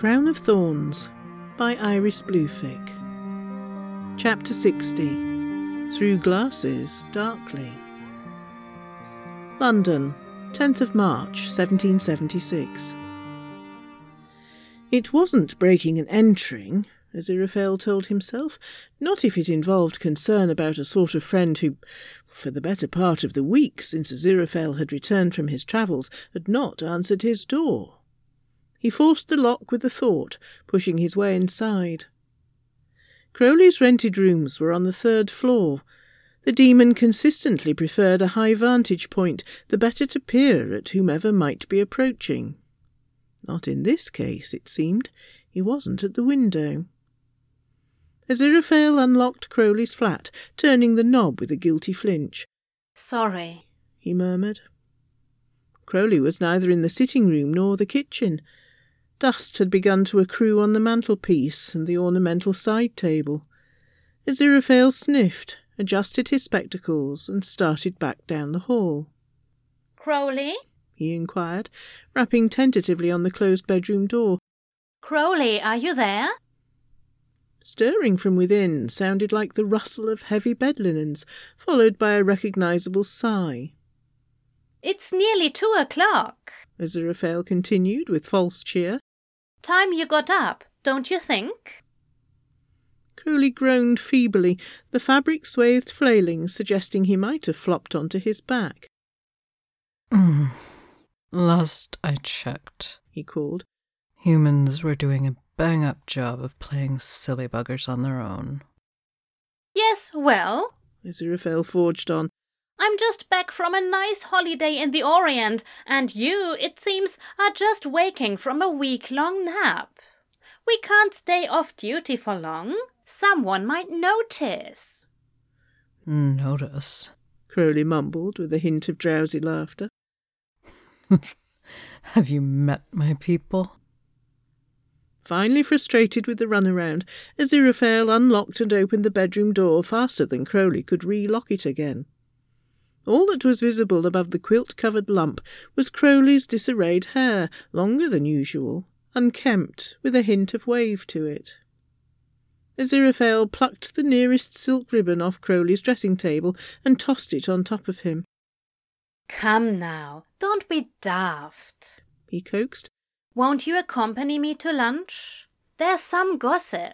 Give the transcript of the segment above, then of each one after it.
Crown of Thorns by Iris Bluefick. Chapter 60. Through Glasses Darkly. London, 10th of March, 1776. It wasn't breaking and entering, Aziraphale told himself, not if it involved concern about a sort of friend who, for the better part of the week since Aziraphale had returned from his travels, had not answered his door. He forced the lock with a thought, pushing his way inside. Crowley's rented rooms were on the 3rd floor. The demon consistently preferred a high vantage point, the better to peer at whomever might be approaching. Not in this case, it seemed. He wasn't at the window. Aziraphale unlocked Crowley's flat, turning the knob with a guilty flinch. "Sorry," he murmured. Crowley was neither in the sitting-room nor the kitchen. Dust had begun to accrue on the mantelpiece and the ornamental side table. Aziraphale sniffed, adjusted his spectacles, and started back down the hall. "Crowley?" he inquired, rapping tentatively on the closed bedroom door. "Crowley, are you there?" Stirring from within sounded like the rustle of heavy bed linens, followed by a recognisable sigh. "It's nearly 2:00, Aziraphale continued with false cheer. "Time you got up, don't you think?" Crowley groaned feebly, the fabric-swathed flailing suggesting he might have flopped onto his back. Last I checked, he called. Humans were doing a bang-up job of playing silly buggers on their own. "Yes, well," Aziraphale forged on, "I'm just back from a nice holiday in the Orient, and you, it seems, are just waking from a week-long nap. We can't stay off duty for long. Someone might notice." Notice? Crowley mumbled with a hint of drowsy laughter. Have you met my people? Finally frustrated with the runaround, Aziraphale unlocked and opened the bedroom door faster than Crowley could re-lock it again. All that was visible above the quilt-covered lump was Crowley's disarrayed hair, longer than usual, unkempt, with a hint of wave to it. Aziraphale plucked the nearest silk ribbon off Crowley's dressing-table and tossed it on top of him. "Come now, don't be daft," he coaxed. "Won't you accompany me to lunch? There's some gossip."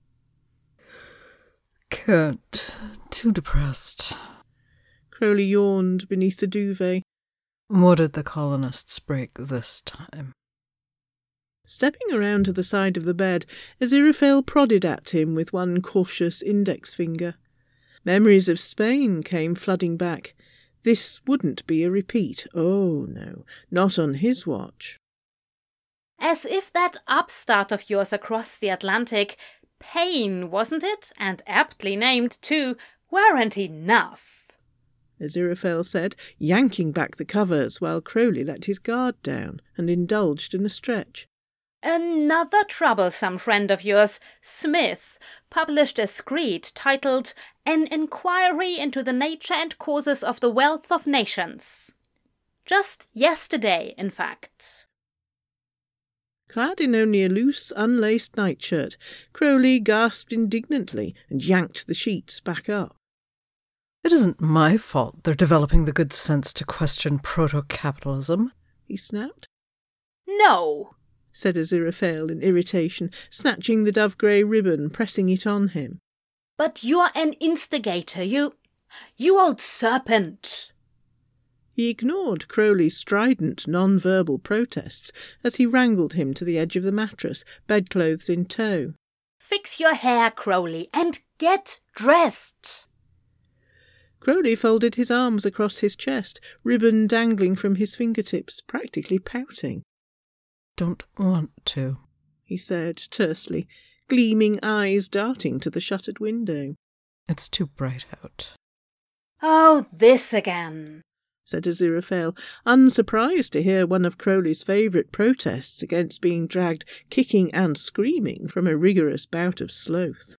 Can't. Too depressed. Crowley yawned beneath the duvet. What did the colonists break this time? Stepping around to the side of the bed, Aziraphale prodded at him with one cautious index finger. Memories of Spain came flooding back. This wouldn't be a repeat. Oh, no, not on his watch. "As if that upstart of yours across the Atlantic, Pain, wasn't it? And aptly named, too, weren't enough," Aziraphale said, yanking back the covers while Crowley let his guard down and indulged in a stretch. "Another troublesome friend of yours, Smith, published a screed titled An Inquiry into the Nature and Causes of the Wealth of Nations. Just yesterday, in fact." Clad in only a loose, unlaced nightshirt, Crowley gasped indignantly and yanked the sheets back up. It isn't my fault they're developing the good sense to question proto-capitalism, he snapped. "No," said Aziraphale in irritation, snatching the dove-grey ribbon, pressing it on him. "but you're an instigator, you old serpent." He ignored Crowley's strident, non-verbal protests as he wrangled him to the edge of the mattress, bedclothes in tow. "Fix your hair, Crowley, and get dressed." Crowley folded his arms across his chest, ribbon dangling from his fingertips, practically pouting. Don't want to, he said tersely, gleaming eyes darting to the shuttered window. It's too bright out. "Oh, this again," said Aziraphale, unsurprised to hear one of Crowley's favourite protests against being dragged kicking and screaming from a rigorous bout of sloth.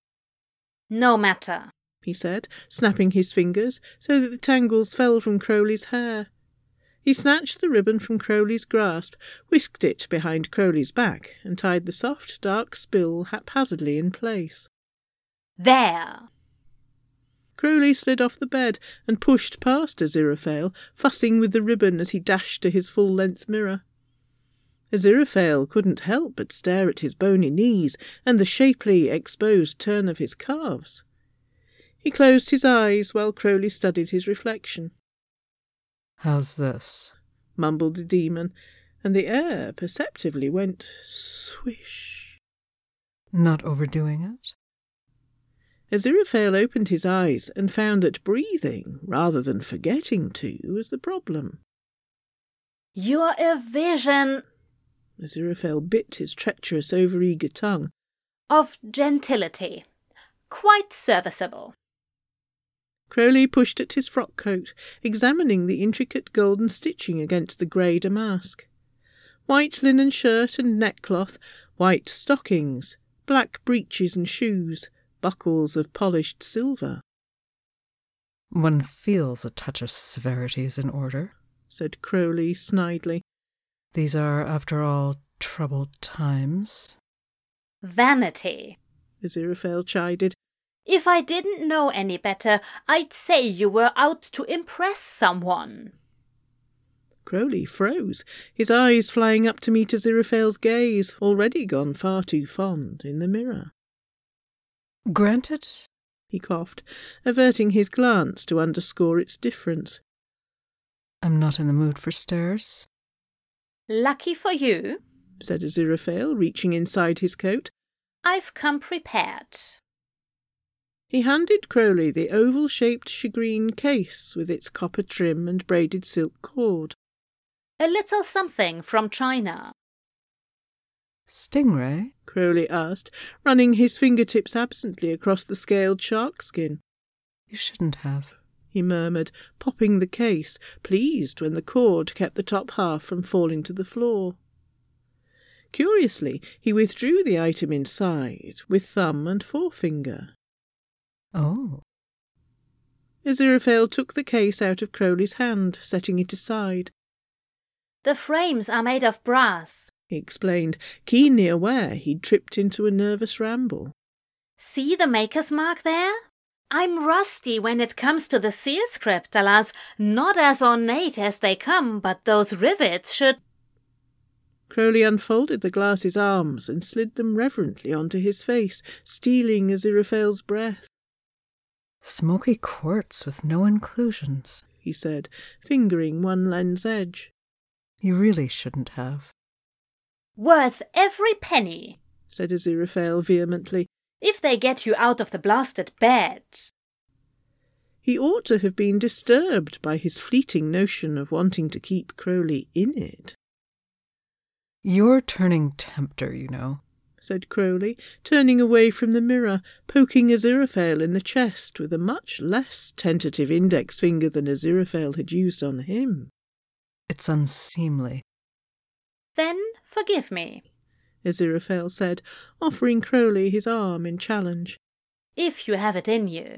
"No matter," he said, snapping his fingers so that the tangles fell from Crowley's hair. He snatched the ribbon from Crowley's grasp, whisked it behind Crowley's back, and tied the soft, dark spill haphazardly in place. There! Crowley slid off the bed and pushed past Aziraphale, fussing with the ribbon as he dashed to his full-length mirror. Aziraphale couldn't help but stare at his bony knees and the shapely, exposed turn of his calves. He closed his eyes while Crowley studied his reflection. How's this? Mumbled the demon, and the air perceptibly went swish. Not overdoing it? Aziraphale opened his eyes and found that breathing, rather than forgetting to, was the problem. You're a vision Aziraphale bit his treacherous, overeager tongue. of gentility. Quite serviceable. Crowley pushed at his frock coat, examining the intricate golden stitching against the grey damask. White linen shirt and neckcloth, white stockings, black breeches and shoes, buckles of polished silver. One feels a touch of severity is in order, said Crowley snidely. These are, after all, troubled times. Vanity. Aziraphale chided. If I didn't know any better, I'd say you were out to impress someone. Crowley froze, his eyes flying up to meet Aziraphale's gaze, already gone far too fond, in the mirror. Granted, he coughed, averting his glance to underscore its difference. I'm not in the mood for stares. Lucky for you, said Aziraphale, reaching inside his coat. I've come prepared. He handed Crowley the oval-shaped shagreen case with its copper trim and braided silk cord. A little something from China. Stingray? Crowley asked, running his fingertips absently across the scaled shark skin. You shouldn't have, he murmured, popping the case, pleased when the cord kept the top half from falling to the floor. Curiously, he withdrew the item inside, with thumb and forefinger. Oh. Aziraphale took the case out of Crowley's hand, setting it aside. The frames are made of brass, he explained, keenly aware he'd tripped into a nervous ramble. See the maker's mark there? I'm rusty when it comes to the seal script, alas, not as ornate as they come, but those rivets should... Crowley unfolded the glass's arms and slid them reverently onto his face, stealing Aziraphale's breath. Smoky quartz with no inclusions, he said, fingering one lens edge. You really shouldn't have. Worth every penny, said Aziraphale vehemently. If they get you out of the blasted bed. He ought to have been disturbed by his fleeting notion of wanting to keep Crowley in it. You're turning tempter, you know, said Crowley, turning away from the mirror, poking Aziraphale in the chest with a much less tentative index finger than Aziraphale had used on him. It's unseemly. Then forgive me, Aziraphale said, offering Crowley his arm in challenge. If you have it in you.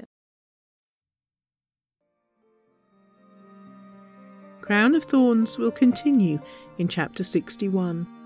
Crown of Thorns will continue in Chapter 61.